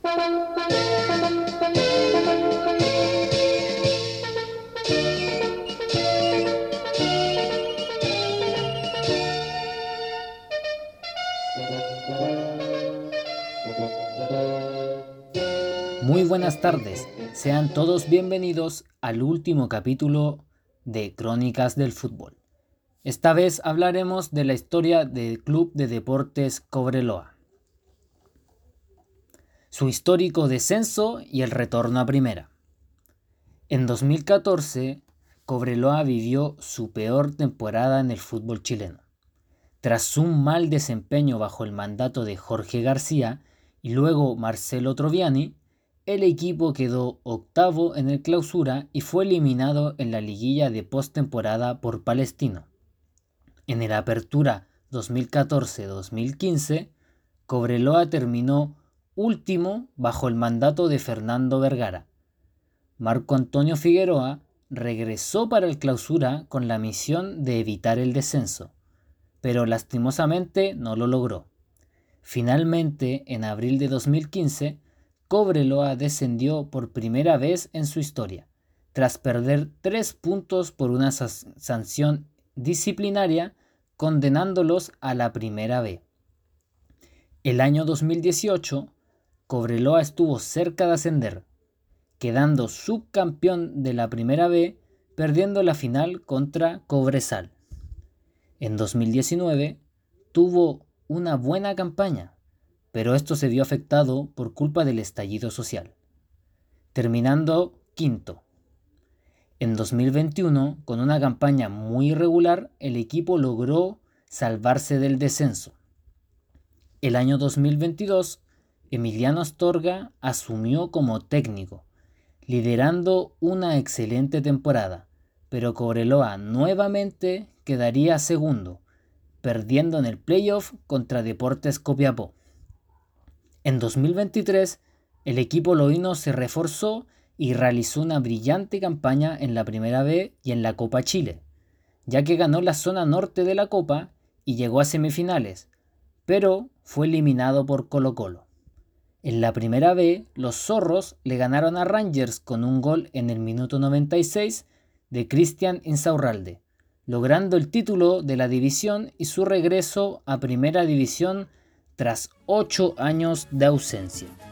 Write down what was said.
Muy buenas tardes, sean todos bienvenidos al último capítulo de Crónicas del Fútbol. Esta vez hablaremos de la historia del Club de Deportes Cobreloa, su histórico descenso y el retorno a primera. En 2014, Cobreloa vivió su peor temporada en el fútbol chileno. Tras un mal desempeño bajo el mandato de Jorge García y luego Marcelo Troviani, el equipo quedó octavo en el Clausura y fue eliminado en la liguilla de postemporada por Palestino. En el Apertura 2014-2015, Cobreloa terminó último bajo el mandato de Fernando Vergara. Marco Antonio Figueroa regresó para el Clausura con la misión de evitar el descenso, pero lastimosamente no lo logró. Finalmente, en abril de 2015, Cobreloa descendió por primera vez en su historia, tras perder 3 puntos por una sanción disciplinaria, condenándolos a la Primera B. El año 2018, Cobreloa estuvo cerca de ascender, quedando subcampeón de la Primera B, perdiendo la final contra Cobresal. En 2019 tuvo una buena campaña, pero esto se vio afectado por culpa del estallido social, terminando quinto. En 2021, con una campaña muy irregular, el equipo logró salvarse del descenso. El año 2022, Emiliano Astorga asumió como técnico, liderando una excelente temporada, pero Cobreloa nuevamente quedaría segundo, perdiendo en el playoff contra Deportes Copiapó. En 2023, el equipo loíno se reforzó y realizó una brillante campaña en la Primera B y en la Copa Chile, ya que ganó la zona norte de la Copa y llegó a semifinales, pero fue eliminado por Colo-Colo. En la Primera B, los Zorros le ganaron a Rangers con un gol en el minuto 96 de Cristian Insaurralde, logrando el título de la división y su regreso a Primera División tras 8 años de ausencia.